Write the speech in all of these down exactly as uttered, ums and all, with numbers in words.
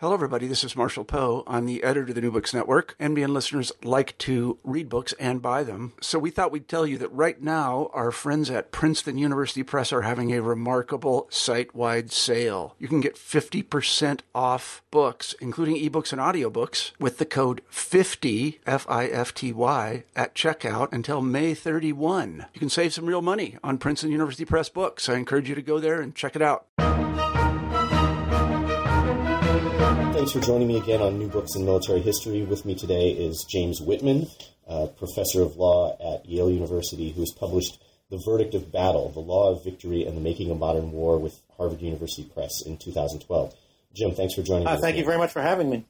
Hello, everybody. This is Marshall Poe. I'm the editor of the New Books Network. N B N listeners like to read books and buy them. So we thought we'd tell you that right now, our friends at Princeton University Press are having a remarkable site-wide sale. You can get fifty percent off books, including ebooks and audiobooks, with the code fifty, F I F T Y, at checkout until May thirty-first. You can save some real money on Princeton University Press books. I encourage you to go there and check it out. Thanks for joining me again on New Books in Military History. With me today is James Whitman, uh, professor of law at Yale University, who has published The Verdict of Battle, The Law of Victory and the Making of Modern War with Harvard University Press in two thousand twelve. Jim, thanks for joining uh, me. Thank you very much for having me.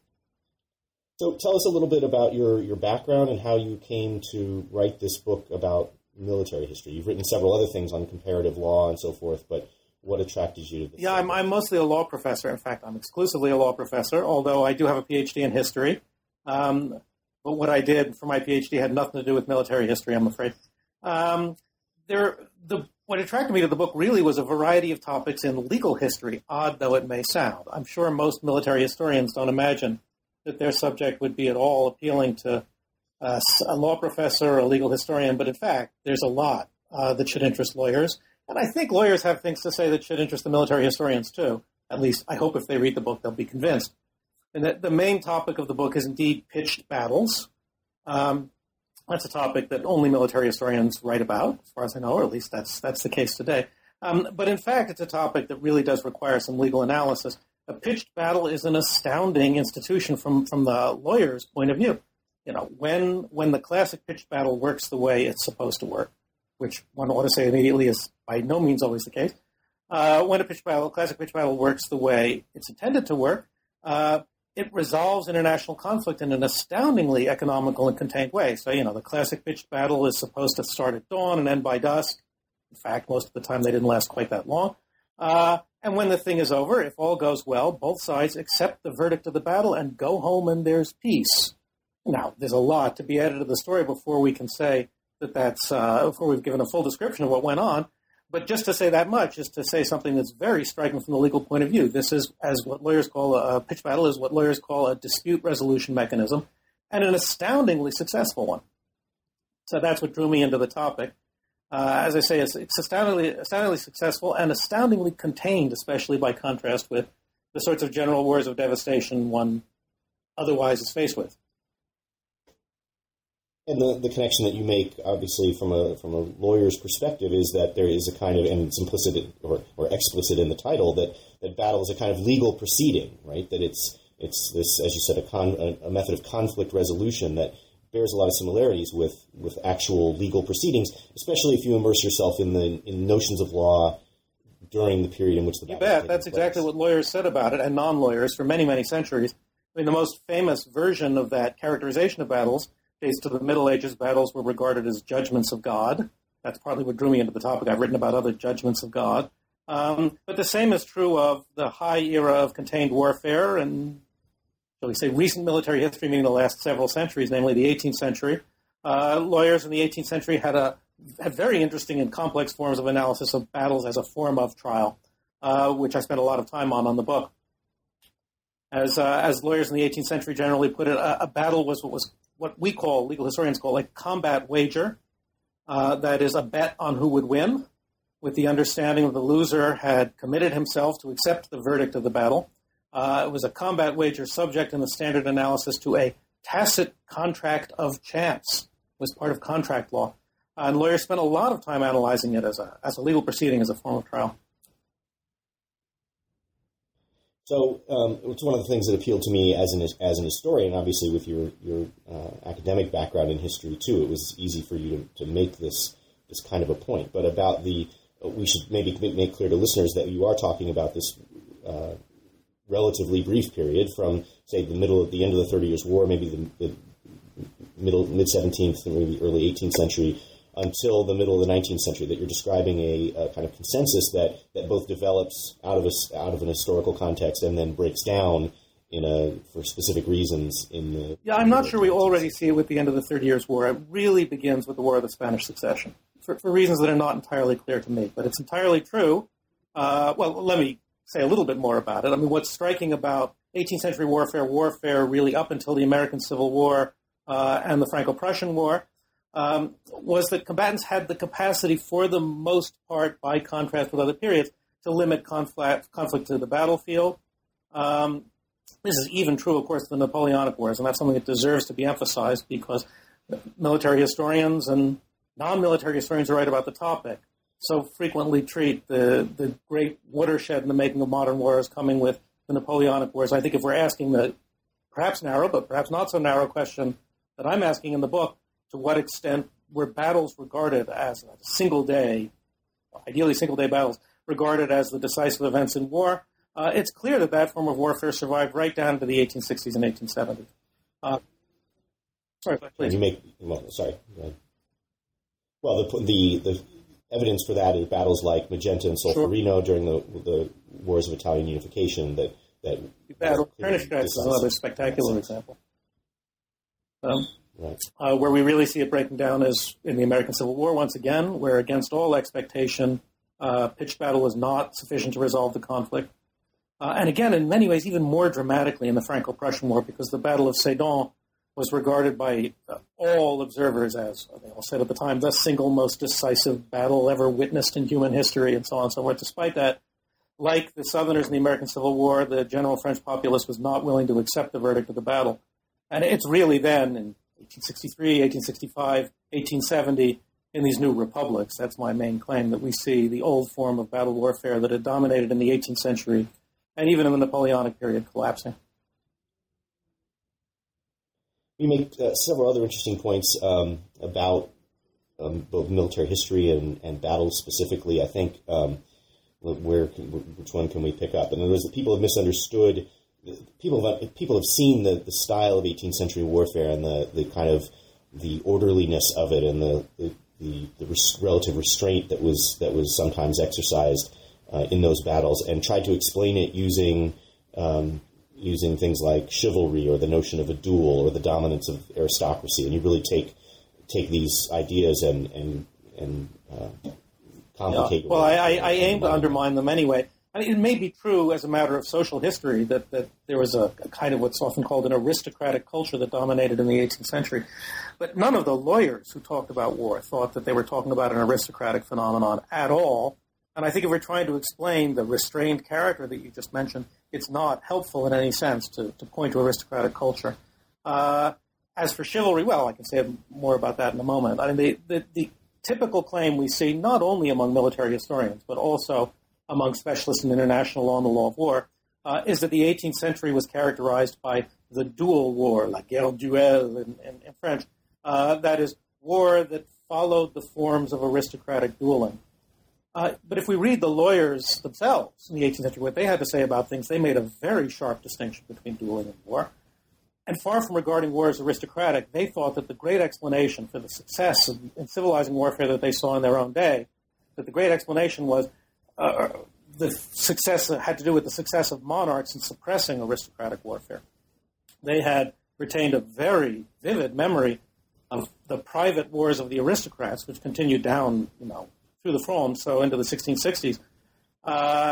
So tell us a little bit about your, your background and how you came to write this book about military history. You've written several other things on comparative law and so forth, but what attracted you to this? Yeah, I'm, I'm mostly a law professor. In fact, I'm exclusively a law professor, although I do have a P H D in history. Um, but what I did for my P H D had nothing to do with military history, I'm afraid. Um, there, the, what attracted me to the book really was a variety of topics in legal history, odd though it may sound. I'm sure most military historians don't imagine that their subject would be at all appealing to uh, a law professor or a legal historian, but in fact, there's a lot uh, that should interest lawyers. And I think lawyers have things to say that should interest the military historians, too. At least, I hope if they read the book, they'll be convinced. And that the main topic of the book is indeed pitched battles. Um, that's a topic that only military historians write about, as far as I know, or at least that's that's the case today. Um, but in fact, it's a topic that really does require some legal analysis. A pitched battle is an astounding institution from, from the lawyer's point of view. You know, when when the classic pitched battle works the way it's supposed to work, which one ought to say immediately is by no means always the case. Uh, when a pitch battle, classic pitch battle works the way it's intended to work, uh, it resolves international conflict in an astoundingly economical and contained way. So, you know, the classic pitched battle is supposed to start at dawn and end by dusk. In fact, most of the time they didn't last quite that long. Uh, and when the thing is over, if all goes well, both sides accept the verdict of the battle and go home and there's peace. Now, there's a lot to be added to the story before we can say that that's, uh, before we've given a full description of what went on. But just to say that much is to say something that's very striking from the legal point of view. This is, as what lawyers call a, a pitch battle, is what lawyers call a dispute resolution mechanism, and an astoundingly successful one. So that's what drew me into the topic. Uh, as I say, it's, it's astoundingly, astoundingly successful and astoundingly contained, especially by contrast with the sorts of general wars of devastation one otherwise is faced with. And the, the connection that you make, obviously, from a from a lawyer's perspective, is that there is a kind of, and it's implicit or, or explicit in the title, that, that battle is a kind of legal proceeding, right? That it's it's this, as you said, a, con, a, a method of conflict resolution that bears a lot of similarities with, with actual legal proceedings, especially if you immerse yourself in the in notions of law during the period in which the battle. You bet. That's place. Exactly what lawyers said about it, and non-lawyers for many, many centuries. I mean, the most famous version of that characterization of battles dates to the Middle Ages. Battles were regarded as judgments of God. That's partly what drew me into the topic. I've written about other judgments of God. Um, but the same is true of the high era of contained warfare and, shall we say, recent military history, meaning the last several centuries, namely the eighteenth century. Uh, lawyers in the eighteenth century had a had very interesting and complex forms of analysis of battles as a form of trial, uh, which I spent a lot of time on on the book. As uh, as lawyers in the eighteenth century generally put it, a, a battle was what was what we call, legal historians call, a combat wager. Uh, that is a bet on who would win, with the understanding that the loser had committed himself to accept the verdict of the battle. Uh, it was a combat wager subject in the standard analysis to a tacit contract of chance. It was part of contract law. Uh, and lawyers spent a lot of time analyzing it as a as a legal proceeding, as a form of trial. So um, it's one of the things that appealed to me as an as an historian, obviously with your your uh, academic background in history too. It was easy for you to, to make this this kind of a point. But about the, uh, we should maybe make clear to listeners that you are talking about this uh, relatively brief period from, say, the middle, the end of the Thirty Years' War, maybe the, the middle mid seventeenth, maybe early eighteenth century, until the middle of the nineteenth century, that you're describing a, a kind of consensus that, that both develops out of a, out of an historical context and then breaks down in a for specific reasons in the... Yeah, I'm not sure we already see it with the end of the Thirty Years' War. It really begins with the War of the Spanish Succession, for, for reasons that are not entirely clear to me. But it's entirely true. Uh, well, let me say a little bit more about it. I mean, what's striking about eighteenth century warfare, warfare really up until the American Civil War uh, and the Franco-Prussian War, um, was that combatants had the capacity, for the most part, by contrast with other periods, to limit conflict, conflict to the battlefield. Um, this is even true, of course, of the Napoleonic Wars, and that's something that deserves to be emphasized because military historians and non-military historians who write about the topic so frequently treat the, the great watershed in the making of modern war as coming with the Napoleonic Wars. I think if we're asking the perhaps narrow, but perhaps not so narrow question that I'm asking in the book, to what extent were battles regarded as a single day, ideally single day battles, regarded as the decisive events in war, uh, it's clear that that form of warfare survived right down to the eighteen sixties and eighteen seventies. Uh, sorry, please. You make, well, sorry. Well, the, the the evidence for that is battles like Magenta and Solferino sure. during the the Wars of Italian Unification. That that battle Königgrätz is another spectacular example, um, right. uh, where we really see it breaking down is in the American Civil War once again, where against all expectation, uh, pitched battle was not sufficient to resolve the conflict, uh, and again, in many ways, even more dramatically in the Franco-Prussian War, because the Battle of Sedan was regarded by uh, all observers as, they all said at the time, the single most decisive battle ever witnessed in human history, and so on and so forth. Despite that, like the Southerners in the American Civil War, the general French populace was not willing to accept the verdict of the battle. And it's really then, in eighteen sixty-three, eighteen sixty-five, eighteen seventy, in these new republics, that's my main claim, that we see the old form of battle warfare that had dominated in the eighteenth century, and even in the Napoleonic period, collapsing. You make uh, several other interesting points um, about um, both military history and, and battles specifically. I think um, where which one can we pick up? In other words, the people have misunderstood. People have people have seen the, the style of eighteenth century warfare and the, the kind of the orderliness of it and the the, the, the res- relative restraint that was that was sometimes exercised uh, in those battles, and tried to explain it using. Um, using things like chivalry or the notion of a duel or the dominance of aristocracy. And you really take take these ideas and and, and uh, complicate yeah. Well, I, I, I aim to undermine them anyway. I mean, it may be true as a matter of social history that, that there was a, a kind of what's often called an aristocratic culture that dominated in the eighteenth century. But none of the lawyers who talked about war thought that they were talking about an aristocratic phenomenon at all. And I think if we're trying to explain the restrained character that you just mentioned, it's not helpful in any sense to, to point to aristocratic culture. Uh, as for chivalry, well, I can say more about that in a moment. I mean, the, the, the typical claim we see not only among military historians, but also among specialists in international law and the law of war, uh, is that the eighteenth century was characterized by the duel war, la guerre duel in, in, in French. Uh, that is, war that followed the forms of aristocratic dueling. Uh, but if we read the lawyers themselves in the eighteenth century, what they had to say about things, they made a very sharp distinction between dueling and war. And far from regarding war as aristocratic, they thought that the great explanation for the success in, in civilizing warfare that they saw in their own day, that the great explanation was uh, the success had to do with the success of monarchs in suppressing aristocratic warfare. They had retained a very vivid memory of the private wars of the aristocrats, which continued down, you know, through the Fronde, so into the sixteen sixties. Uh,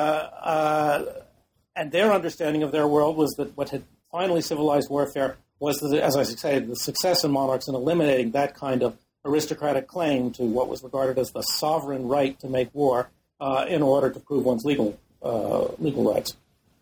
uh, and their understanding of their world was that what had finally civilized warfare was, that, as I say, the success in monarchs in eliminating that kind of aristocratic claim to what was regarded as the sovereign right to make war uh, in order to prove one's legal uh, legal rights.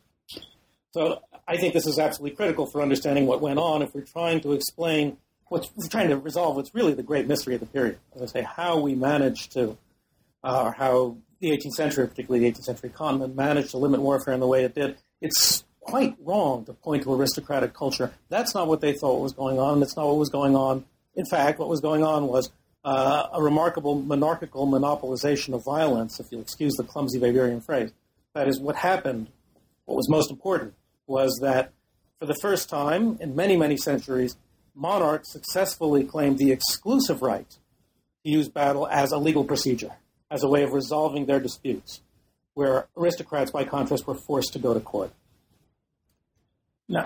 So I think this is absolutely critical for understanding what went on if we're trying to explain, what's we're trying to resolve what's really the great mystery of the period. As I say, how we managed to Uh, or how the eighteenth century, particularly the eighteenth century continent, managed to limit warfare in the way it did. It's quite wrong to point to aristocratic culture. That's not what they thought was going on. That's not what was going on. In fact, what was going on was uh, a remarkable monarchical monopolization of violence, if you'll excuse the clumsy Weberian phrase. That is, what happened, what was most important, was that for the first time in many, many centuries, monarchs successfully claimed the exclusive right to use battle as a legal procedure, as a way of resolving their disputes, where aristocrats, by contrast, were forced to go to court. No.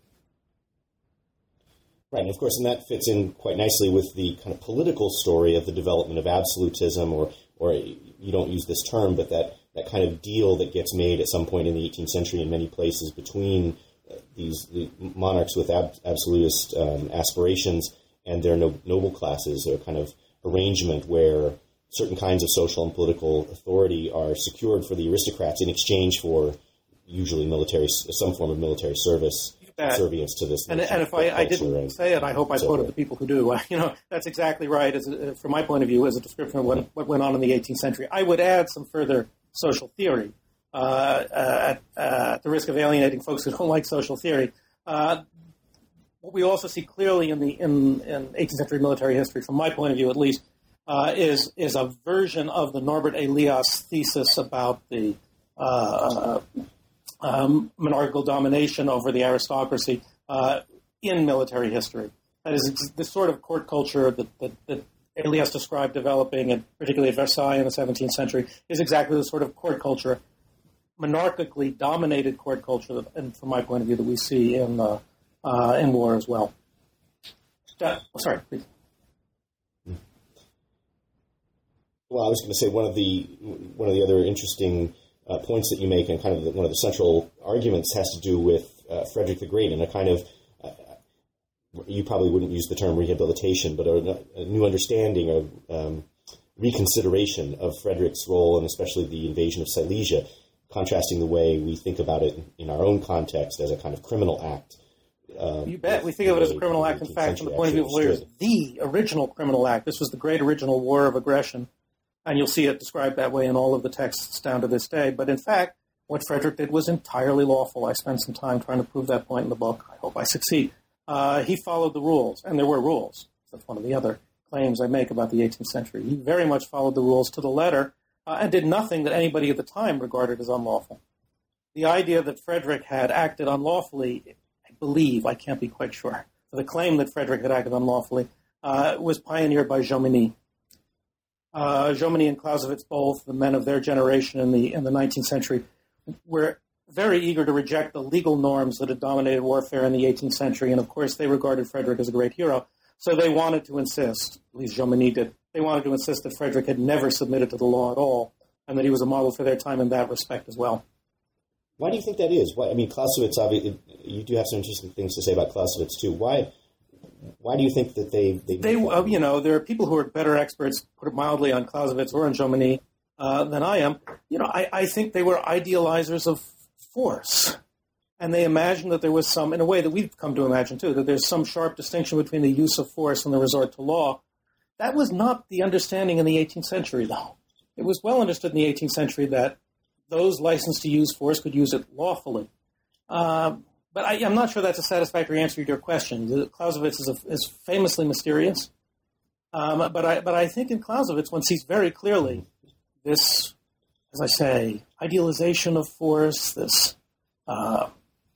Right, and of course, and that fits in quite nicely with the kind of political story of the development of absolutism, or, or you don't use this term, but that, that kind of deal that gets made at some point in the eighteenth century in many places between these the monarchs with ab- absolutist um, aspirations and their no- noble classes, a kind of arrangement where certain kinds of social and political authority are secured for the aristocrats in exchange for usually military, some form of military service, subservience to this. And, and if I, I didn't and, say it, I hope I so quoted forth. the people who do. You know, that's exactly right. As a, from my point of view, as a description of what, what went on in the eighteenth century, I would add some further social theory. Uh, at, uh, at the risk of alienating folks who don't like social theory, uh, what we also see clearly in the in, in eighteenth century military history, from my point of view at least, uh, is is a version of the Norbert Elias thesis about the uh, um, monarchical domination over the aristocracy uh, in military history. That is, the sort of court culture that, that, that Elias described developing, and particularly at Versailles in the seventeenth century, is exactly the sort of court culture, monarchically dominated court culture, that, and from my point of view, that we see in uh, uh, in war as well. Uh, sorry, please. Well, I was going to say one of the one of the other interesting uh, points that you make, and kind of the, one of the central arguments, has to do with uh, Frederick the Great and a kind of uh, you probably wouldn't use the term rehabilitation, but a, a new understanding of um, reconsideration of Frederick's role, and especially the invasion of Silesia, contrasting the way we think about it in our own context as a kind of criminal act. Uh, you bet. We think of it as a criminal act. In fact, from the point of view of lawyers, the original criminal act. This was the great original war of aggression, and you'll see it described that way in all of the texts down to this day. But in fact, what Frederick did was entirely lawful. I spent some time trying to prove that point in the book. I hope I succeed. Uh, he followed the rules, and there were rules. That's one of the other claims I make about the eighteenth century. He very much followed the rules to the letter, Uh, and did nothing that anybody at the time regarded as unlawful. The idea that Frederick had acted unlawfully, I believe, I can't be quite sure, the claim that Frederick had acted unlawfully uh, was pioneered by Jomini. Uh, Jomini and Clausewitz, both the men of their generation in the in the nineteenth century, were very eager to reject the legal norms that had dominated warfare in the eighteenth century, and of course they regarded Frederick as a great hero. So they wanted to insist, at least Jomini did, they wanted to insist that Frederick had never submitted to the law at all, and that he was a model for their time in that respect as well. Why do you think that is? Why, I mean, Clausewitz, obviously, you do have some interesting things to say about Clausewitz, too. Why Why do you think that they... They, they uh, you know, there are people who are better experts, put it mildly, on Clausewitz or on Jomini uh, than I am. You know, I, I think they were idealizers of force. And they imagined that there was some, in a way that we've come to imagine, too, that there's some sharp distinction between the use of force and the resort to law. That was not the understanding in the eighteenth century, though. It was well understood in the eighteenth century that those licensed to use force could use it lawfully. Um, but I, I'm not sure that's a satisfactory answer to your question. The, Clausewitz is, a, is famously mysterious. Um, but, I, but I think in Clausewitz one sees very clearly this, as I say, idealization of force, this... Uh,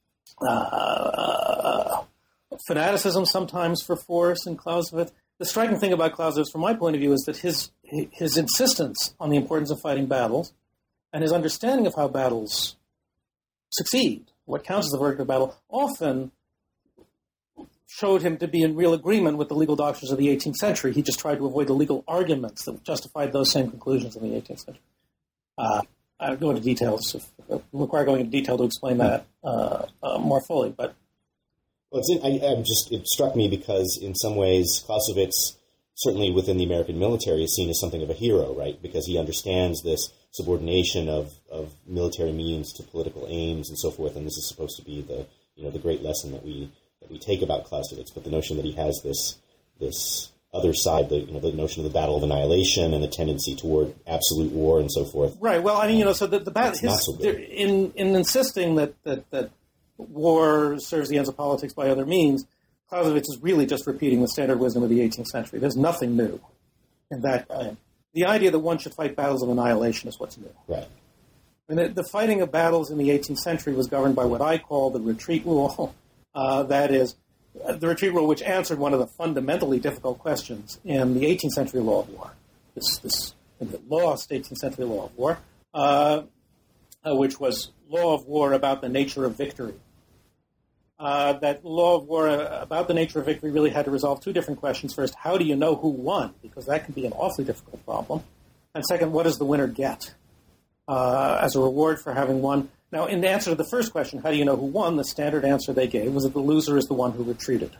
Uh, fanaticism sometimes for force in Clausewitz. The striking thing about Clausewitz, from my point of view, is that his his insistence on the importance of fighting battles and his understanding of how battles succeed, what counts as the verdict of battle, often showed him to be in real agreement with the legal doctrines of the eighteenth century. He just tried to avoid the legal arguments that justified those same conclusions in the eighteenth century. Uh, I'll go into details if it require going into detail to explain that uh, uh, more fully. But well, it's in, I, I'm just it struck me because in some ways Clausewitz, certainly within the American military, is seen as something of a hero, right? Because he understands this subordination of, of military means to political aims and so forth. And this is supposed to be the you know the great lesson that we that we take about Clausewitz. But the notion that he has this this other side, the you know the notion of the battle of annihilation and the tendency toward absolute war and so forth. Right. Well, I mean, you know, so the, the battle his, so in in insisting that, that that war serves the ends of politics by other means, Clausewitz is really just repeating the standard wisdom of the eighteenth century. There's nothing new in that claim. The idea that one should fight battles of annihilation is what's new. Right. And the, the fighting of battles in the eighteenth century was governed by what I call the retreat rule. Uh, that is, the retreat rule, which answered one of the fundamentally difficult questions in the eighteenth century law of war, this, this the lost eighteenth century law of war, uh, uh, which was law of war about the nature of victory. Uh, that law of war uh, about the nature of victory really had to resolve two different questions. First, how do you know who won? Because that can be an awfully difficult problem. And second, what does the winner get uh, as a reward for having won? Now, in answer to the first question, how do you know who won, the standard answer they gave was that the loser is the one who retreated.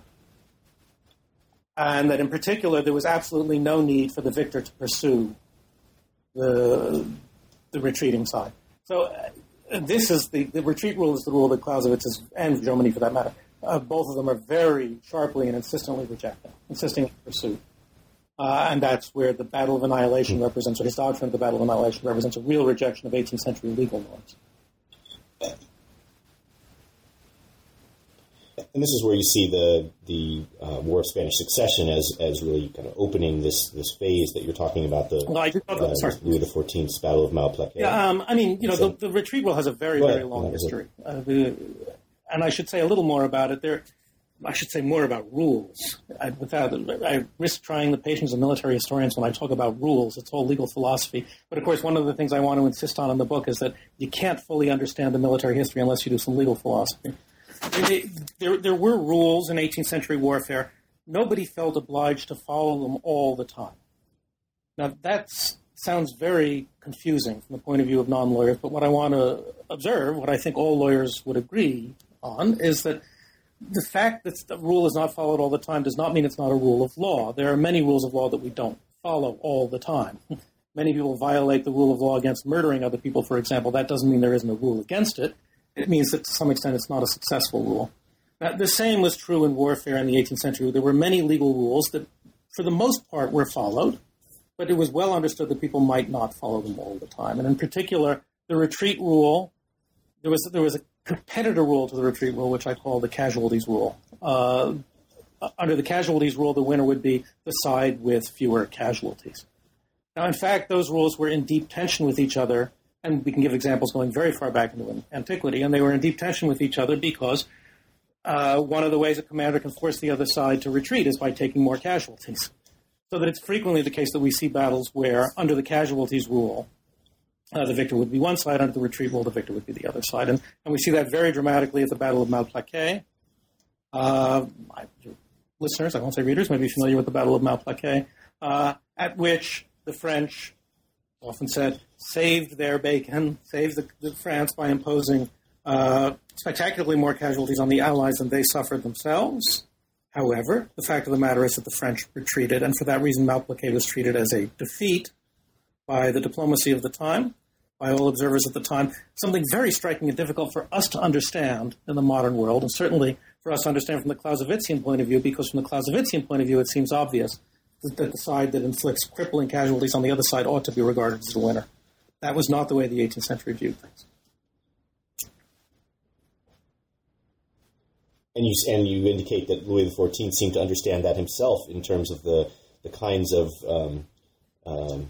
And that in particular, there was absolutely no need for the victor to pursue the, the retreating side. So uh, this is the, the retreat rule is the rule that Clausewitz is, and Jomini for that matter, uh, both of them are very sharply and insistently rejecting, insisting on pursuit. Uh, and that's where the Battle of Annihilation represents, or his doctrine of the Battle of Annihilation represents a real rejection of eighteenth century legal norms. And this is where you see the the uh, War of Spanish Succession as as really kind of opening this this phase that you're talking about, the well, I did, uh, sorry. Louis the fourteenth's Battle of Malplaquet. Yeah, um, I mean, you know, so, the, the retreat rule has a very, very long history. Uh, the, and I should say a little more about it. There, I should say more about rules. I, without, I risk trying the patience of military historians when I talk about rules. It's all legal philosophy. But, of course, one of the things I want to insist on in the book is that you can't fully understand the military history unless you do some legal philosophy. There, there were rules in eighteenth century warfare. Nobody felt obliged to follow them all the time. Now, that sounds very confusing from the point of view of non-lawyers, but what I want to observe, what I think all lawyers would agree on, is that the fact that the rule is not followed all the time does not mean it's not a rule of law. There are many rules of law that we don't follow all the time. Many people violate the rule of law against murdering other people, for example. That doesn't mean there isn't a rule against it. It means that to some extent it's not a successful rule. Now, the same was true in warfare in the eighteenth century. There were many legal rules that, for the most part, were followed, but it was well understood that people might not follow them all the time. And in particular, the retreat rule, there was there was a competitor rule to the retreat rule, which I call the casualties rule. Uh, under the casualties rule, the winner would be the side with fewer casualties. Now, in fact, those rules were in deep tension with each other, and we can give examples going very far back into antiquity, and they were in deep tension with each other because uh, one of the ways a commander can force the other side to retreat is by taking more casualties. So that it's frequently the case that we see battles where, under the casualties rule, uh, the victor would be one side, under the retreat rule, the victor would be the other side. And, and we see that very dramatically at the Battle of Malplaquet. Uh, my, listeners, I won't say readers, may be familiar with the Battle of Malplaquet, uh, at which the French, often said, saved their bacon, saved the, the France by imposing uh, spectacularly more casualties on the Allies than they suffered themselves. However, the fact of the matter is that the French retreated, and for that reason Malplaquet was treated as a defeat by the diplomacy of the time, by all observers at the time, something very striking and difficult for us to understand in the modern world, and certainly for us to understand from the Clausewitzian point of view, because from the Clausewitzian point of view it seems obvious that the side that inflicts crippling casualties on the other side ought to be regarded as the winner. That was not the way the eighteenth century viewed things. And you and you indicate that Louis the fourteenth seemed to understand that himself in terms of the, the kinds of um, um,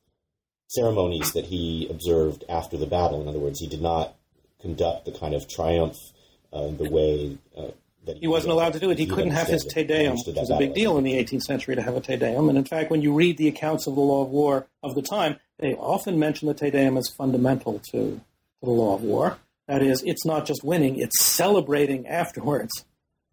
ceremonies that he observed after the battle. In other words, he did not conduct the kind of triumph uh, the way uh, that he, he wasn't allowed to do it. He, he couldn't have his Te Deum, which was a big deal in the eighteenth century to have a Te Deum. And in fact, when you read the accounts of the law of war of the time, they often mention the Te Deum as fundamental to, to the law of war. That is, it's not just winning, it's celebrating afterwards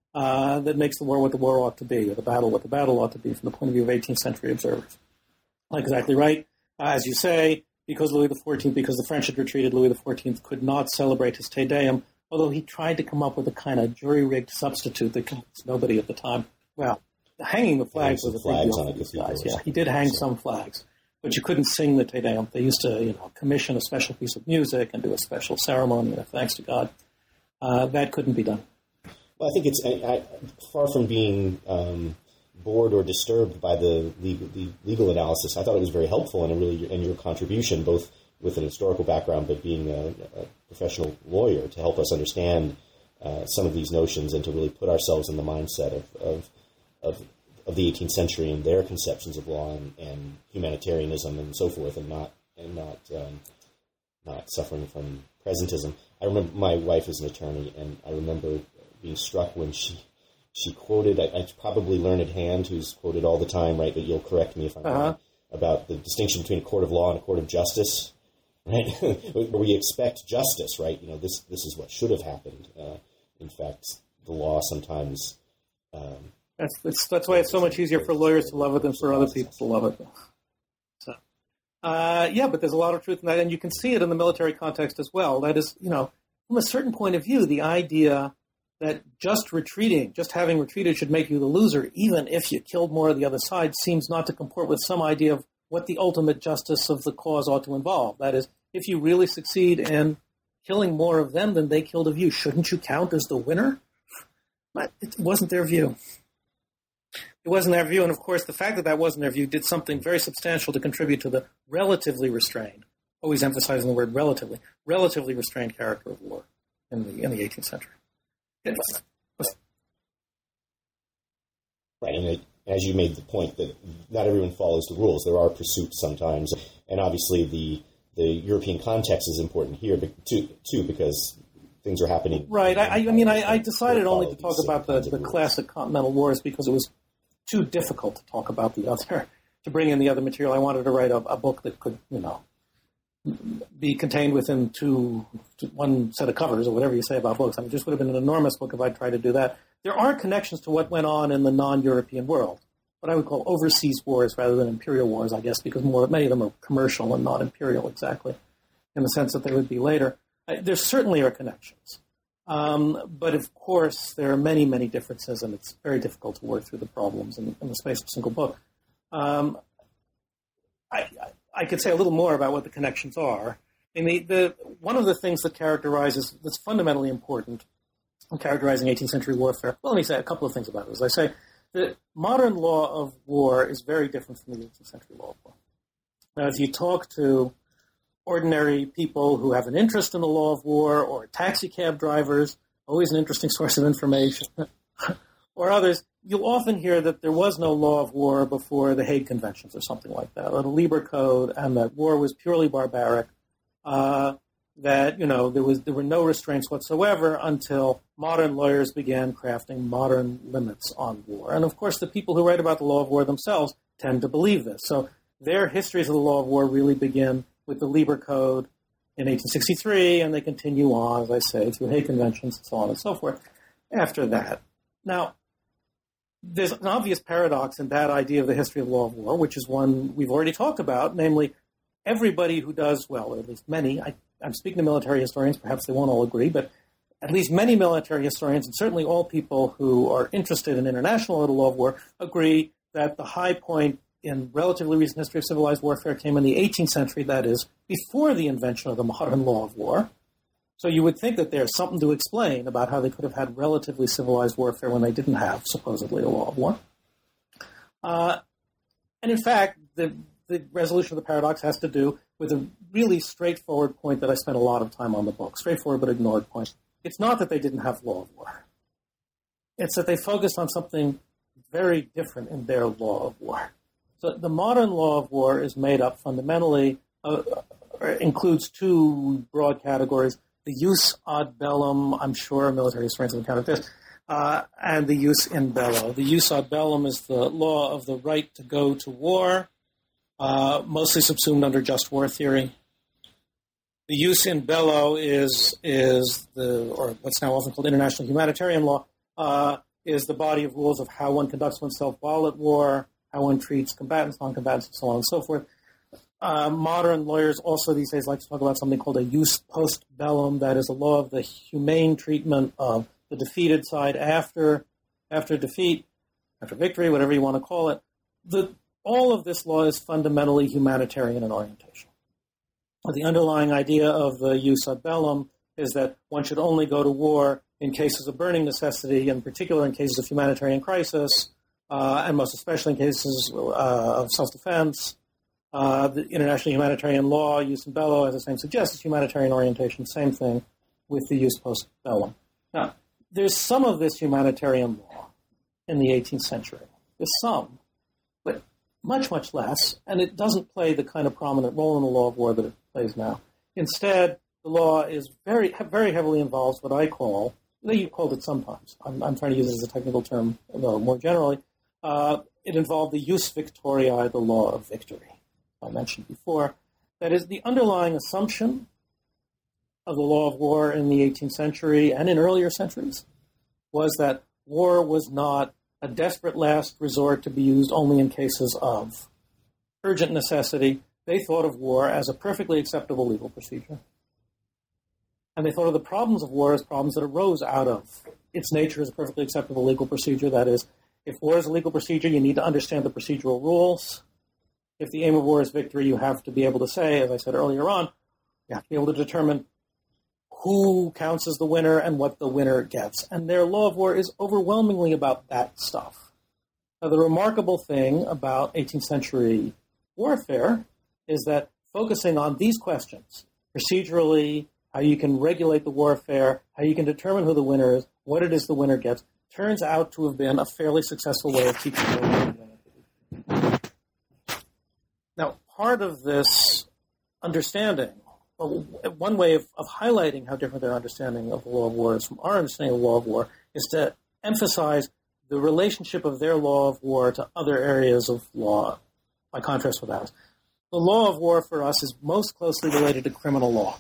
uh, that makes the war what the war ought to be, or the battle what the battle ought to be from the point of view of eighteenth century observers. Exactly right. Uh, as you say, because Louis the fourteenth, because the French had retreated, Louis the fourteenth could not celebrate his Te Deum, although he tried to come up with a kind of jury-rigged substitute that convinced nobody at the time. Well, hanging the flags was a big deal for these guys. Yeah, he did hang some flags. But you couldn't sing the Te Deum. They used to, you know, commission a special piece of music and do a special ceremony, and thanks to God. Uh, that couldn't be done. Well, I think it's I, I, far from being um, bored or disturbed by the legal, the legal analysis. I thought it was very helpful and really in your contribution, both with an historical background, but being a, a professional lawyer, to help us understand uh, some of these notions and to really put ourselves in the mindset of of, of of the eighteenth century and their conceptions of law and, and humanitarianism and so forth, and not and not um, not suffering from presentism. I remember my wife is an attorney, and I remember being struck when she she quoted. I, I probably learned hand, who's quoted all the time, right? But you'll correct me if I'm uh-huh. wrong, about the distinction between a court of law and a court of justice, right? Where we expect justice, right? You know, this this is what should have happened. Uh, in fact, the law sometimes. Um, That's, that's that's why it's so much easier for lawyers to love it than for other people to love it. So, uh, yeah, but there's a lot of truth in that, and you can see it in the military context as well. That is, you know, from a certain point of view, the idea that just retreating, just having retreated should make you the loser, even if you killed more of the other side, seems not to comport with some idea of what the ultimate justice of the cause ought to involve. That is, if you really succeed in killing more of them than they killed of you, shouldn't you count as the winner? But it wasn't their view. It wasn't their view, and of course the fact that that wasn't their view did something very substantial to contribute to the relatively restrained, always emphasizing the word relatively, relatively restrained character of war in the in the eighteenth century. It was, was, right, and it, as you made the point that not everyone follows the rules. There are pursuits sometimes, and obviously the the European context is important here too, too because things are happening. Right. I, I mean, I, I decided only to talk about the, the classic continental wars because it was too difficult to talk about the other, to bring in the other material. I wanted to write a, a book that could, you know, be contained within two, two, one set of covers or whatever you say about books. I mean, it just would have been an enormous book if I tried to do that. There are connections to what went on in the non-European world, what I would call overseas wars rather than imperial wars, I guess, because more many of them are commercial and not imperial exactly, in the sense that they would be later. Uh, there certainly are connections. Um, but, of course, there are many, many differences, and it's very difficult to work through the problems in, in the space of a single book. Um, I, I, I could say a little more about what the connections are. I mean, the, the, one of the things that characterizes, that's fundamentally important in characterizing eighteenth century warfare, well, let me say a couple of things about it. As I say, the modern law of war is very different from the eighteenth century law of war. Now, if you talk to ordinary people who have an interest in the law of war, or taxi cab drivers, always an interesting source of information, or others, you'll often hear that there was no law of war before the Hague Conventions or something like that, or the Lieber Code, and that war was purely barbaric, uh, that, you know, there was there were no restraints whatsoever until modern lawyers began crafting modern limits on war. And, of course, the people who write about the law of war themselves tend to believe this. So their histories of the law of war really begin with the Lieber Code in eighteen sixty-three, and they continue on, as I say, through Hague Conventions and so on and so forth after that. Now, there's an obvious paradox in that idea of the history of law of war, which is one we've already talked about, namely, everybody who does, well, or at least many, I, I'm speaking to military historians, perhaps they won't all agree, but at least many military historians, and certainly all people who are interested in international law of war, agree that the high point in relatively recent history of civilized warfare came in the eighteenth century, that is, before the invention of the modern law of war. So you would think that there's something to explain about how they could have had relatively civilized warfare when they didn't have, supposedly, a law of war. Uh, and in fact, the, the resolution of the paradox has to do with a really straightforward point that I spent a lot of time on the book, straightforward but ignored point. It's not that they didn't have law of war. It's that they focused on something very different in their law of war. So the modern law of war is made up fundamentally, uh, includes two broad categories, the jus ad bellum, I'm sure military historians have encountered this, uh, and the jus in bello. The jus ad bellum is the law of the right to go to war, uh, mostly subsumed under just war theory. The jus in bello is, is the, or what's now often called international humanitarian law, uh, is the body of rules of how one conducts oneself while at war, how one treats combatants, non-combatants, and so on and so forth. Uh, modern lawyers also these days like to talk about something called a jus post bellum, that is a law of the humane treatment of the defeated side after after defeat, after victory, whatever you want to call it. The, all of this law is fundamentally humanitarian in orientation. The underlying idea of the jus ad bellum is that one should only go to war in cases of burning necessity, in particular in cases of humanitarian crisis, Uh, and most especially in cases uh, of self-defense. Uh, the international humanitarian law, jus in bello, as the name suggests, is humanitarian orientation, same thing with the jus post bellum. Now, there's some of this humanitarian law in the eighteenth century. There's some, but much, much less, and it doesn't play the kind of prominent role in the law of war that it plays now. Instead, the law is very, very heavily involved what I call, you called it sometimes, I'm, I'm trying to use it as a technical term, though more generally, Uh, it involved the jus victoriae, the law of victory, I mentioned before. That is, the underlying assumption of the law of war in the eighteenth century and in earlier centuries was that war was not a desperate last resort to be used only in cases of urgent necessity. They thought of war as a perfectly acceptable legal procedure. And they thought of the problems of war as problems that arose out of its nature as a perfectly acceptable legal procedure. That is, if war is a legal procedure, you need to understand the procedural rules. If the aim of war is victory, you have to be able to say, as I said earlier on, you have to be able to determine who counts as the winner and what the winner gets. And their law of war is overwhelmingly about that stuff. Now, the remarkable thing about eighteenth century warfare is that focusing on these questions, procedurally, how you can regulate the warfare, how you can determine who the winner is, what it is the winner gets, turns out to have been a fairly successful way of keeping the war. Now, part of this understanding, well, one way of, of highlighting how different their understanding of the law of war is from our understanding of the law of war is to emphasize the relationship of their law of war to other areas of law, by contrast with ours. The law of war for us is most closely related to criminal law.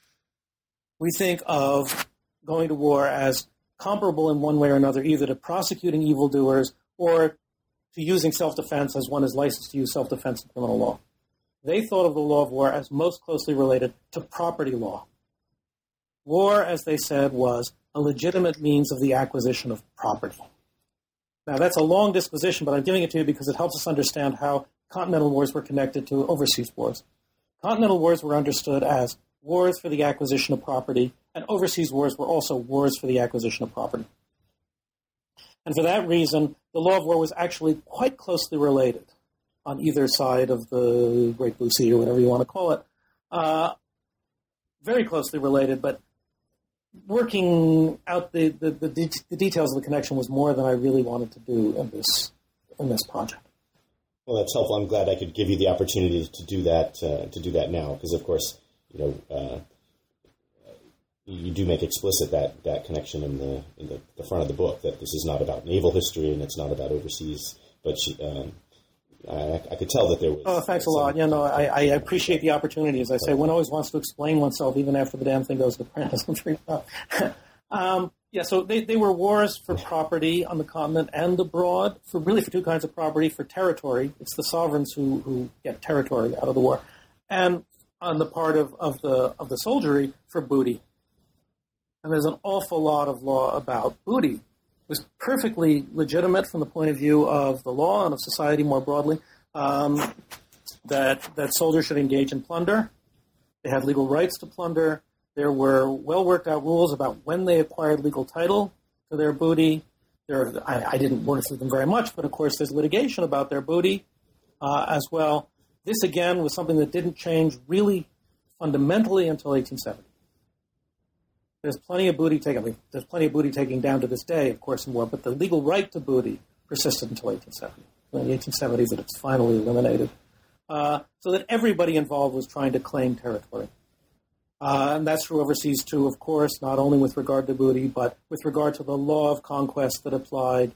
We think of going to war as comparable in one way or another, either to prosecuting evildoers or to using self-defense as one is licensed to use self-defense in criminal law. They thought of the law of war as most closely related to property law. War, as they said, was a legitimate means of the acquisition of property. Now, that's a long disquisition, but I'm giving it to you because it helps us understand how continental wars were connected to overseas wars. Continental wars were understood as wars for the acquisition of property, and overseas wars were also wars for the acquisition of property. And for that reason, the law of war was actually quite closely related on either side of the Great Blue Sea, or whatever you want to call it. Uh, very closely related, but working out the, the, the, de- the details of the connection was more than I really wanted to do in this in this project. Well, that's helpful. I'm glad I could give you the opportunity to do that uh, to do that now, because of course, you know, uh, you do make explicit that, that connection in the in the, the front of the book, that this is not about naval history and it's not about overseas. But she, um, I, I could tell that there was. Oh, thanks a lot. Yeah, no, I, I appreciate the opportunity. As I say, one always wants to explain oneself, even after the damn thing goes to print. um, yeah, so they, they were wars for property on the continent and abroad, for really for two kinds of property. For territory, it's the sovereigns who, who get territory out of the war, and on the part of, of the of the soldiery, for booty. And there's an awful lot of law about booty. It was perfectly legitimate from the point of view of the law and of society more broadly, um, that that soldiers should engage in plunder. They had legal rights to plunder. There were well-worked-out rules about when they acquired legal title to their booty. There, I, I didn't work through them very much, but of course there's litigation about their booty uh, as well. This, again, was something that didn't change really fundamentally until eighteen seventy. There's plenty of booty taking. I mean, there's plenty of booty taking down to this day, of course, in war. But the legal right to booty persisted until eighteen seventy. In the eighteen seventies, that it's finally eliminated, uh, so that everybody involved was trying to claim territory, uh, and that's true overseas too, of course. Not only with regard to booty, but with regard to the law of conquest that applied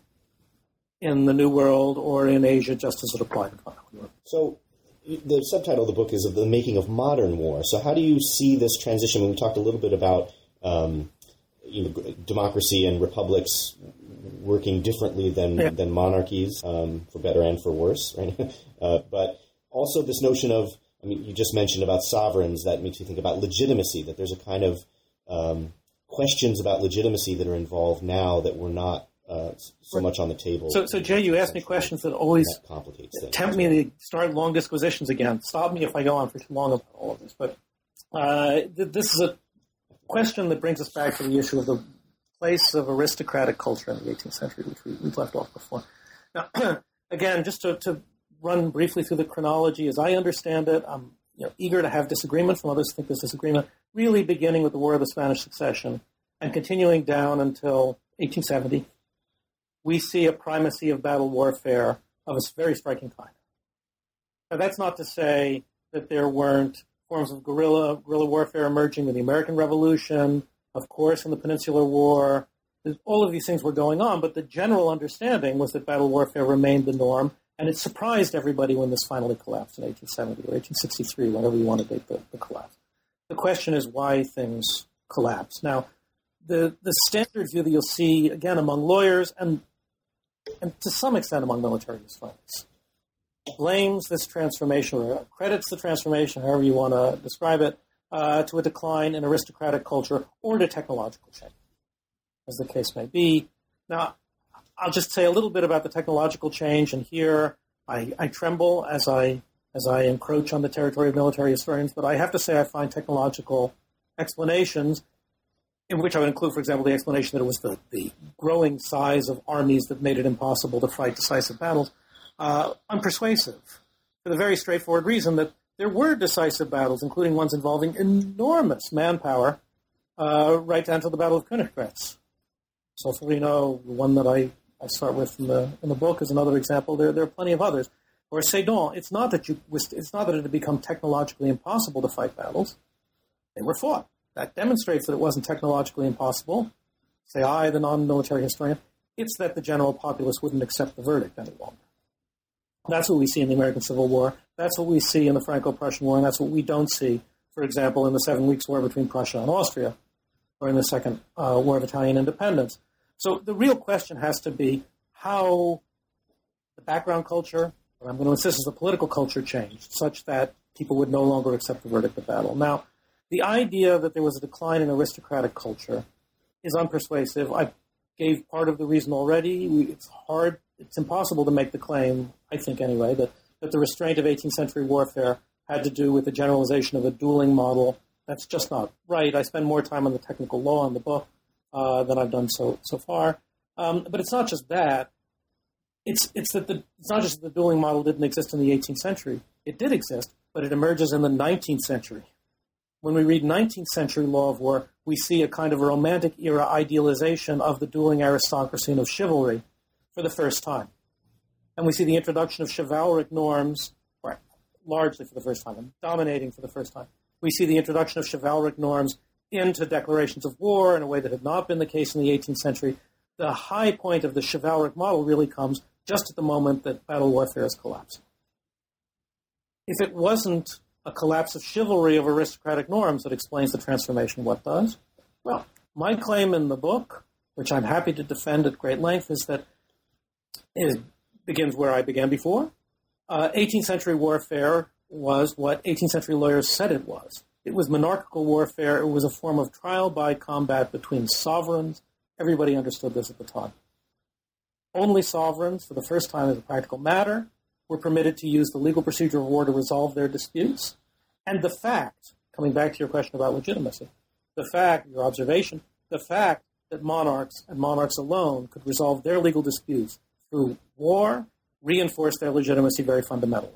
in the New World or in Asia, just as it applied in continental Europe. So. The subtitle of the book is of the making of modern war. So how do you see this transition? When we talked a little bit about um, you know, democracy and republics working differently than yeah. than monarchies, um, for better and for worse, right? uh, but also this notion of, I mean, you just mentioned about sovereigns. That makes you think about legitimacy, that there's a kind of um, questions about legitimacy that are involved now that were not Uh, so much on the table. So, so Jay, you asked me questions that always that complicates things. Tempt me to start long disquisitions again. Stop me if I go on for too long about all of this. But uh, th- this is a question that brings us back to the issue of the place of aristocratic culture in the eighteenth century, which we, we've left off before. Now, again, just to, to run briefly through the chronology, as I understand it, I'm you know, eager to have disagreement from others who think there's disagreement, really beginning with the War of the Spanish Succession and continuing down until eighteen seventy. We see a primacy of battle warfare of a very striking kind. Now, that's not to say that there weren't forms of guerrilla guerrilla warfare emerging in the American Revolution, of course, in the Peninsular War. All of these things were going on, but the general understanding was that battle warfare remained the norm, and it surprised everybody when this finally collapsed in eighteen seventy or eighteen sixty-three, whenever you want to date the, the collapse. The question is why things collapse. Now, the, the standard view that you'll see, again, among lawyers and and to some extent among military historians, blames this transformation or credits the transformation, however you want to describe it, uh, to a decline in aristocratic culture or to technological change, as the case may be. Now, I'll just say a little bit about the technological change, and here I, I tremble as I as I encroach on the territory of military historians, but I have to say I find technological explanations, in which I would include, for example, the explanation that it was the, the growing size of armies that made it impossible to fight decisive battles, uh, unpersuasive, for the very straightforward reason that there were decisive battles, including ones involving enormous manpower, uh, right down to the Battle of Königgrätz. Solferino, the one that I, I start with in the in the book, is another example. There there are plenty of others. Or Sedan, it's not that you it's not that it had become technologically impossible to fight battles. They were fought. That demonstrates that it wasn't technologically impossible. Say I, the non-military historian, it's that the general populace wouldn't accept the verdict any longer. That's what we see in the American Civil War. That's what we see in the Franco-Prussian War, and that's what we don't see, for example, in the Seven Weeks' War between Prussia and Austria, or in the Second uh, War of Italian Independence. So the real question has to be how the background culture, but I'm going to insist is the political culture, changed, such that people would no longer accept the verdict of battle. Now, the idea that there was a decline in aristocratic culture is unpersuasive. I gave part of the reason already. We, it's hard, it's impossible to make the claim, I think anyway, that, that the restraint of eighteenth century warfare had to do with the generalization of a dueling model. That's just not right. I spend more time on the technical law in the book uh, than I've done so so far. Um, but it's not just that. It's it's that the it's not just that the dueling model didn't exist in the eighteenth century. It did exist, but it emerges in the nineteenth century. When we read nineteenth century law of war, we see a kind of a romantic era idealization of the dueling aristocracy and of chivalry for the first time. And we see the introduction of chivalric norms, or largely for the first time, and dominating for the first time. We see the introduction of chivalric norms into declarations of war in a way that had not been the case in the eighteenth century. The high point of the chivalric model really comes just at the moment that battle warfare is collapsing. If it wasn't a collapse of chivalry of aristocratic norms that explains the transformation, what does? Well, my claim in the book, which I'm happy to defend at great length, is that it begins where I began before. Uh, eighteenth century warfare was what eighteenth century lawyers said it was. It was monarchical warfare. It was a form of trial by combat between sovereigns. Everybody understood this at the time. Only sovereigns, for the first time as a practical matter, were permitted to use the legal procedure of war to resolve their disputes. And the fact, coming back to your question about legitimacy, the fact, your observation, the fact that monarchs and monarchs alone could resolve their legal disputes through war reinforced their legitimacy very fundamentally.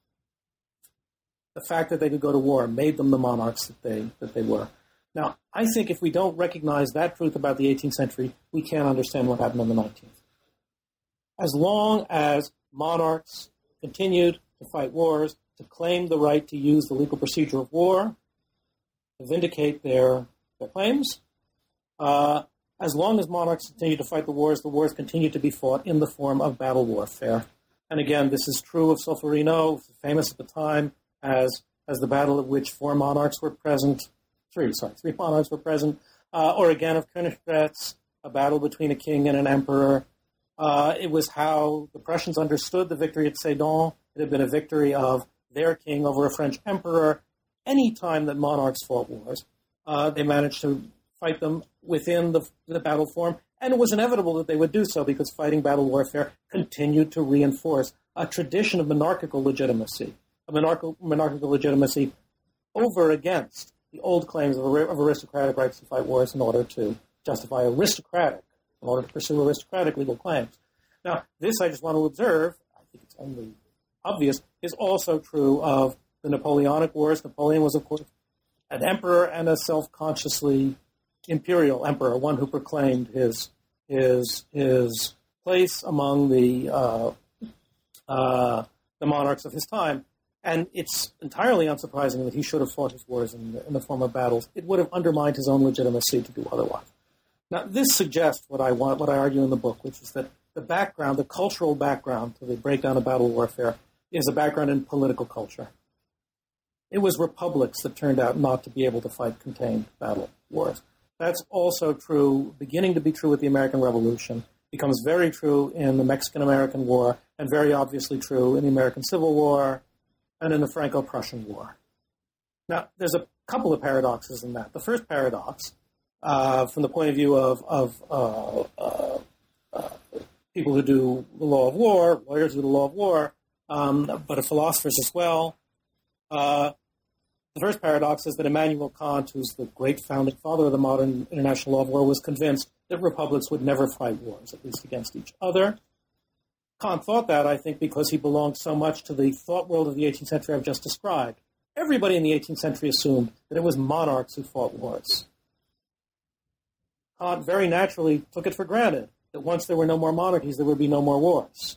The fact that they could go to war made them the monarchs that they that they were. Now, I think if we don't recognize that truth about the eighteenth century, we can't understand what happened in the nineteenth. As long as monarchs continued to fight wars, to claim the right to use the legal procedure of war, to vindicate their, their claims, uh, as long as monarchs continued to fight the wars, the wars continued to be fought in the form of battle warfare. And again, this is true of Solferino, famous at the time as, as the battle at which four monarchs were present, three, sorry, three monarchs were present, uh, or again of Königgrätz, a battle between a king and an emperor. Uh, it was how the Prussians understood the victory at Sedan. It had been a victory of their king over a French emperor. Any time that monarchs fought wars, uh, they managed to fight them within the, the battle form, and it was inevitable that they would do so because fighting battle warfare continued to reinforce a tradition of monarchical legitimacy, a monarchical, monarchical legitimacy over against the old claims of, of aristocratic rights to fight wars in order to justify aristocratic, in order to pursue aristocratic legal claims. Now, this I just want to observe, I think it's only obvious, is also true of the Napoleonic Wars. Napoleon was, of course, an emperor and a self-consciously imperial emperor, one who proclaimed his his his place among the uh, uh, the monarchs of his time. And it's entirely unsurprising that he should have fought his wars in the, in the form of battles. It would have undermined his own legitimacy to do otherwise. Now, this suggests what I want, what I argue in the book, which is that the background, the cultural background to the breakdown of battle warfare, is a background in political culture. It was republics that turned out not to be able to fight contained battle wars. That's also true, beginning to be true with the American Revolution, becomes very true in the Mexican-American War, and very obviously true in the American Civil War and in the Franco-Prussian War. Now, there's a couple of paradoxes in that. The first paradox, uh, from the point of view of, of uh, uh, uh, people who do the law of war, lawyers who do the law of war, um, but of philosophers as well, uh, the first paradox is that Immanuel Kant, who's the great founding father of the modern international law of war, was convinced that republics would never fight wars, at least against each other. Kant thought that, I think, because he belonged so much to the thought world of the eighteenth century I've just described. Everybody in the eighteenth century assumed that it was monarchs who fought wars. Kant very naturally took it for granted that once there were no more monarchies, there would be no more wars.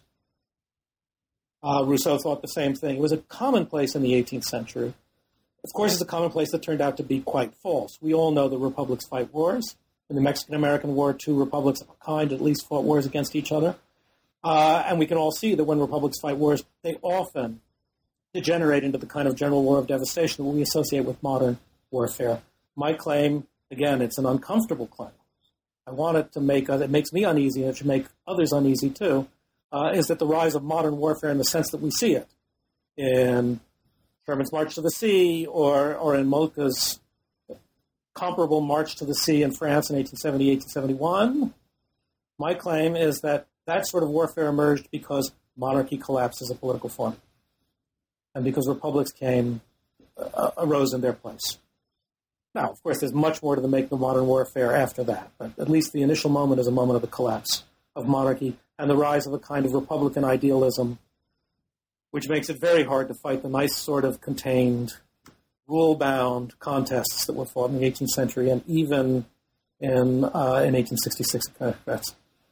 Uh, Rousseau thought the same thing. It was a commonplace in the eighteenth century. Of course, it's a commonplace that turned out to be quite false. We all know that republics fight wars. In the Mexican-American War, two republics of a kind at least fought wars against each other. Uh, and we can all see that when republics fight wars, they often degenerate into the kind of general war of devastation that we associate with modern warfare. My claim, again, it's an uncomfortable claim. I want it to make, uh, it makes me uneasy, and it should make others uneasy too, uh, is that the rise of modern warfare in the sense that we see it in Sherman's March to the Sea or, or in Moltke's comparable March to the Sea in France in eighteen seventy, eighteen seventy-one, my claim is that that sort of warfare emerged because monarchy collapsed as a political form and because republics came, uh, arose in their place. Now, of course, there's much more to the make of modern warfare after that, but at least the initial moment is a moment of the collapse of monarchy and the rise of a kind of republican idealism, which makes it very hard to fight the nice sort of contained, rule-bound contests that were fought in the eighteenth century and even in uh, in eighteen sixty-six. That's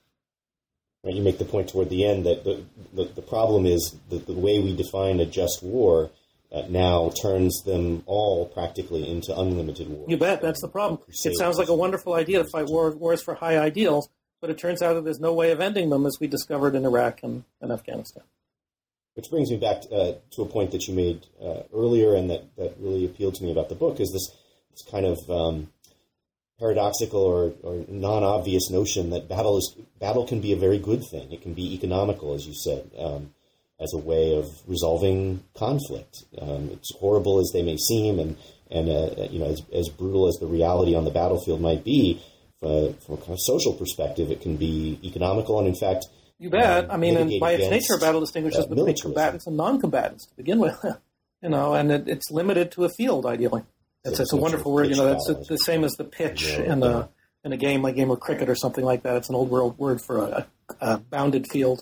You make the point toward the end that the the, the problem is that the way we define a just war uh, now turns them all practically into unlimited war. You bet. That's the problem. It sounds like a wonderful idea to fight war, wars for high ideals, but it turns out that there's no way of ending them, as we discovered in Iraq and, and Afghanistan. Which brings me back uh, to a point that you made uh, earlier and that, that really appealed to me about the book, is this, this kind of um, paradoxical or, or non-obvious notion that battle is battle can be a very good thing. It can be economical, as you said, um, as a way of resolving conflict. Um, it's horrible as they may seem, and and uh, you know, as, as brutal as the reality on the battlefield might be, uh, from a kind of social perspective, it can be economical, and in fact, you bet. Um, I mean, and by its against, nature, battle distinguishes uh, between combatants and non-combatants to begin with. You know, and it, it's limited to a field, ideally. It's, it's a wonderful word. You know, that's the, the same as the pitch in a in a game like game of cricket or something like that. It's an old world word for a, a bounded field,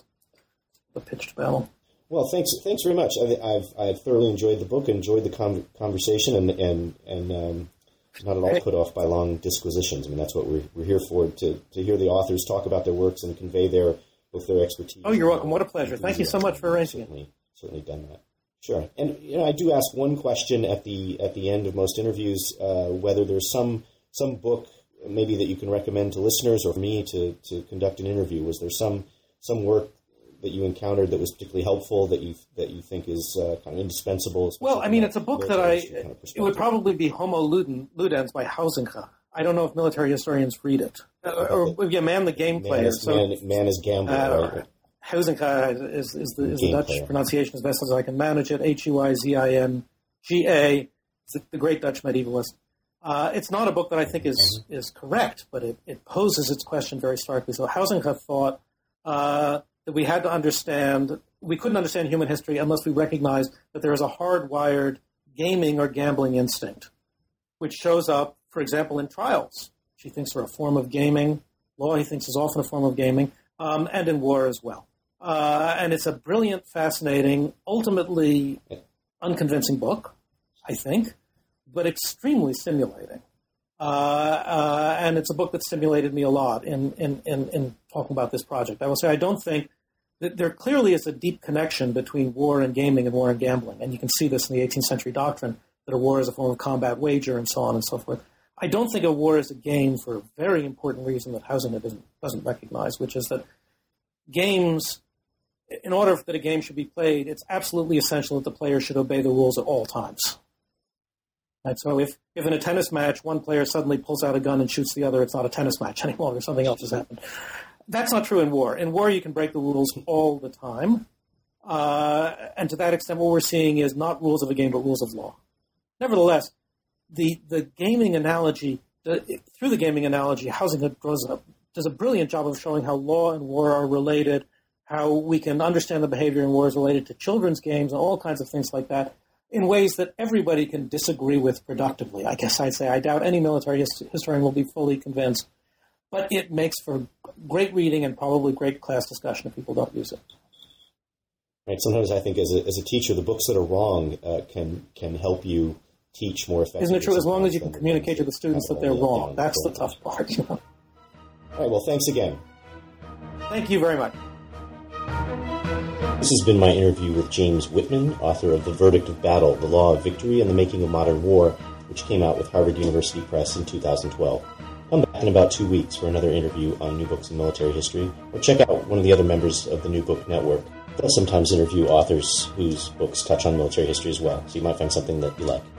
a pitched battle. Well, thanks, thanks very much. I, I've I've thoroughly enjoyed the book, enjoyed the con- conversation, and and and um, not at all put off by long disquisitions. I mean, that's what we're we're here for, to to hear the authors talk about their works and convey their both their expertise. Oh, you're welcome. What a pleasure. Thank you so much for arranging certainly, it. Certainly done that. Sure. And you know, I do ask one question at the at the end of most interviews, uh, whether there's some some book maybe that you can recommend to listeners or for me to, to conduct an interview. Was there some some work that you encountered that was particularly helpful that you that you think is uh, kind of indispensable? Well, I mean, it's a book that I kind of it would probably be Homo Luden, Ludens by Huizinga. I don't know if military historians read it. Uh, or, or yeah, Man the Game Player. Man is, so, man, man is Gambler, uh, right? Huizinga is, is, the, is the Dutch player. pronunciation as best as I can manage it. H U I Z I N G A. It's the great Dutch medievalist. Uh, it's not a book that I think is mm-hmm. is correct, but it, it poses its question very starkly. So Huizinga thought uh, that we had to understand, we couldn't understand human history unless we recognized that there is a hardwired gaming or gambling instinct, which shows up, for example, in trials. She thinks are a form of gaming. Law, he thinks, is often a form of gaming, um, and in war as well. Uh, and it's a brilliant, fascinating, ultimately unconvincing book, I think, but extremely stimulating. Uh, uh, and it's a book that stimulated me a lot in, in, in, in talking about this project. I will say I don't think that there clearly is a deep connection between war and gaming and war and gambling, and you can see this in the eighteenth century doctrine that a war is a form of combat wager and so on and so forth. I don't think a war is a game for a very important reason that Huizinga doesn't, doesn't recognize, which is that games, in order that a game should be played, it's absolutely essential that the player should obey the rules at all times. Right? So if, if in a tennis match one player suddenly pulls out a gun and shoots the other, it's not a tennis match any longer. Something else has happened. That's not true in war. In war, you can break the rules all the time. Uh, and to that extent, what we're seeing is not rules of a game, but rules of law. Nevertheless, the the gaming analogy, the, through the gaming analogy, Housinga does a, does a brilliant job of showing how law and war are related, how we can understand the behavior in wars related to children's games and all kinds of things like that in ways that everybody can disagree with productively. I guess I'd say I doubt any military hist- historian will be fully convinced, but it makes for great reading and probably great class discussion if people don't use it. Right. Sometimes I think as a, as a teacher, the books that are wrong uh, can can help you teach more effectively. Isn't it true? As long as you can communicate to the students that they're wrong. That's the tough part. You know? All right. Well, thanks again. Thank you very much. This has been my interview with James Whitman, author of The Verdict of Battle, The Law of Victory and the Making of Modern War, which came out with Harvard University Press in two thousand twelve. Come back in about two weeks for another interview on New Books in Military History, or check out one of the other members of the New Book Network. They'll sometimes interview authors whose books touch on military history as well, so you might find something that you like.